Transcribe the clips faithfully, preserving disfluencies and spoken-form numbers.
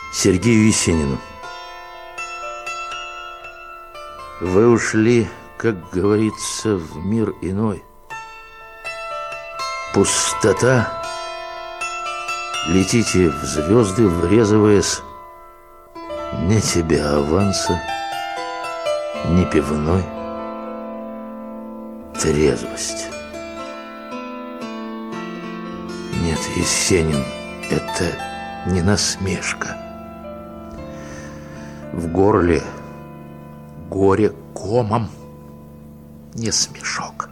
Сергею Есенину. Вы ушли, как говорится, в мир иной. Пустота. Летите в звезды, врезываясь. Ни тебе аванса, ни пивной. Трезвость. Нет, Есенин, это не насмешка. В горле горе комом, не смешок.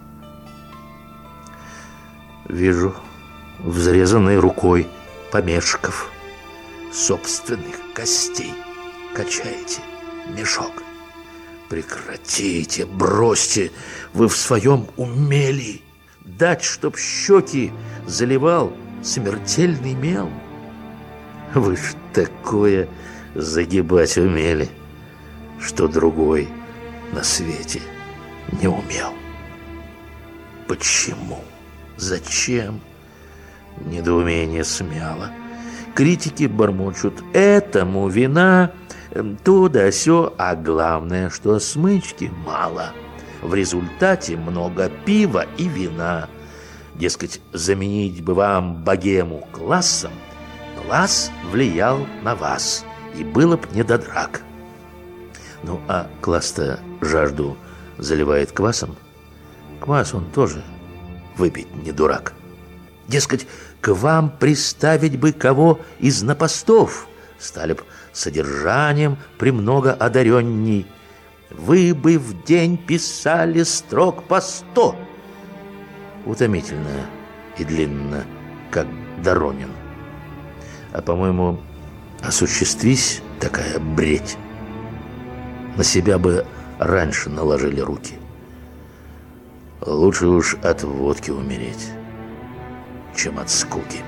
Вижу взрезанной рукой помешков собственных костей качаете мешок. Прекратите, бросьте, вы в своем уме ли дать, чтоб щеки заливал смертельный мел? Вы ж такое загибать умели, что другой на свете не умел. Почему? Зачем? Недоумение смяло. Критики бормочут: этому вина, то да сё, а главное, что смычки мало. В результате много пива и вина. Дескать, заменить бы вам богему классом, класс влиял на вас, и было б не до драк. Ну, а класс-то жажду заливает квасом. Квас он тоже выпить не дурак. Дескать, к вам приставить бы кого из напостов, стали б содержанием премного одаренней. Вы бы в день писали строк по сто. Утомительно и длинно, как Доронин. А, по-моему, осуществись такая бредь, на себя бы раньше наложили руки. Лучше уж от водки умереть, чем от скуки.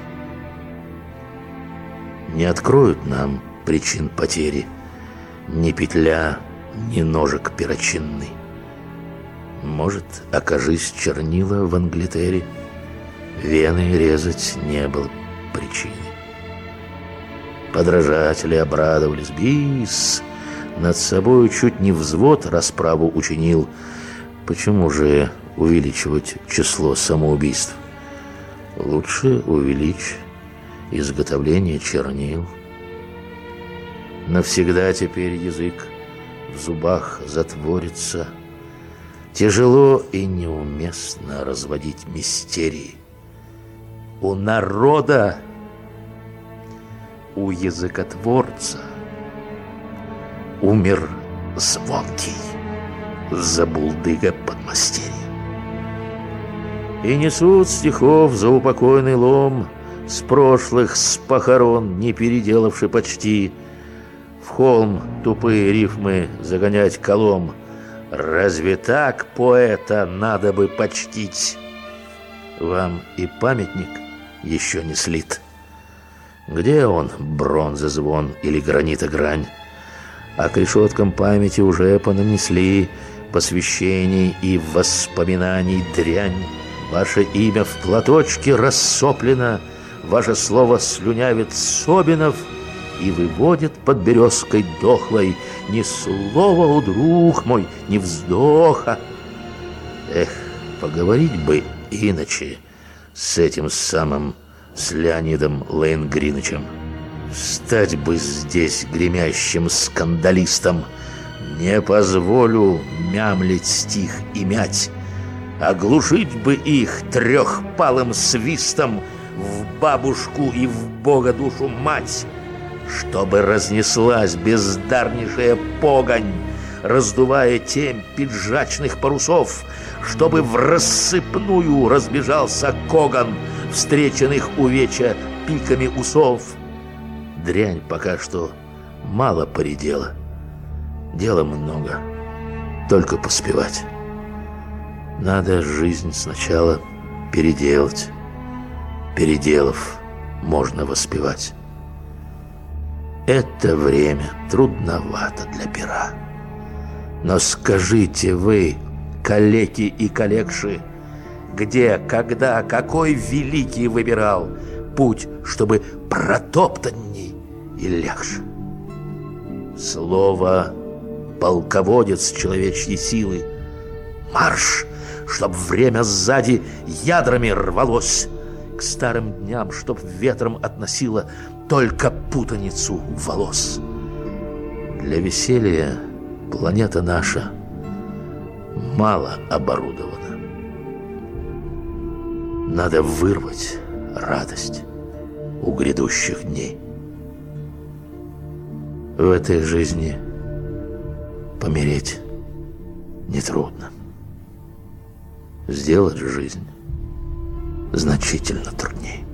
Не откроют нам причин потери ни петля, ни ножик перочинный. Может, окажись чернила в Англитере, вены резать не было причины. Подражатели обрадовались: бис, над собою чуть не взвод расправу учинил. Почему же увеличивать число самоубийств? Лучше увеличь изготовление чернил. Навсегда теперь язык в зубах затворится. Тяжело и неуместно разводить мистерии. У народа, у языкотворца умер звонкий забулдыга подмастерье. И несут стихов за упокойный лом с прошлых, с похорон, не переделавши почти, в холм тупые рифмы загонять колом. Разве так поэта надо бы почтить? Вам и памятник еще не слит. Где он, бронза звон или гранита грань? А к решеткам памяти уже понанесли посвящений и воспоминаний дрянь. Ваше имя в платочке рассоплено, ваше слово слюнявит Собинов и выводит под березкой дохлой ни слова, о друг мой, ни вздоха. Эх, поговорить бы иначе с этим самым, с Леонидом Лейнгринычем. Стать бы здесь гремящим скандалистом. Не позволю мямлить стих и мять. Оглушить бы их трехпалым свистом в бабушку и в Бога душу мать, чтобы разнеслась бездарнейшая погонь, раздувая темь пиджачных парусов, чтобы в рассыпную разбежался коган, встреченных увеча пиками усов. Дрянь пока что мало поредела, дела много, только поспевать. Надо жизнь сначала переделать, переделав, можно воспевать. Это время трудновато для пера. Но скажите вы, калеки и калекши, где, когда, какой великий выбирал путь, чтобы протоптанней и легче? Слово — полководец человечьей силы. Марш, чтоб время сзади ядрами рвалось, к старым дням, чтоб ветром относило только путаницу волос. Для веселья планета наша мало оборудована. Надо вырвать радость у грядущих дней. В этой жизни помереть нетрудно. Сделать жизнь значительно труднее.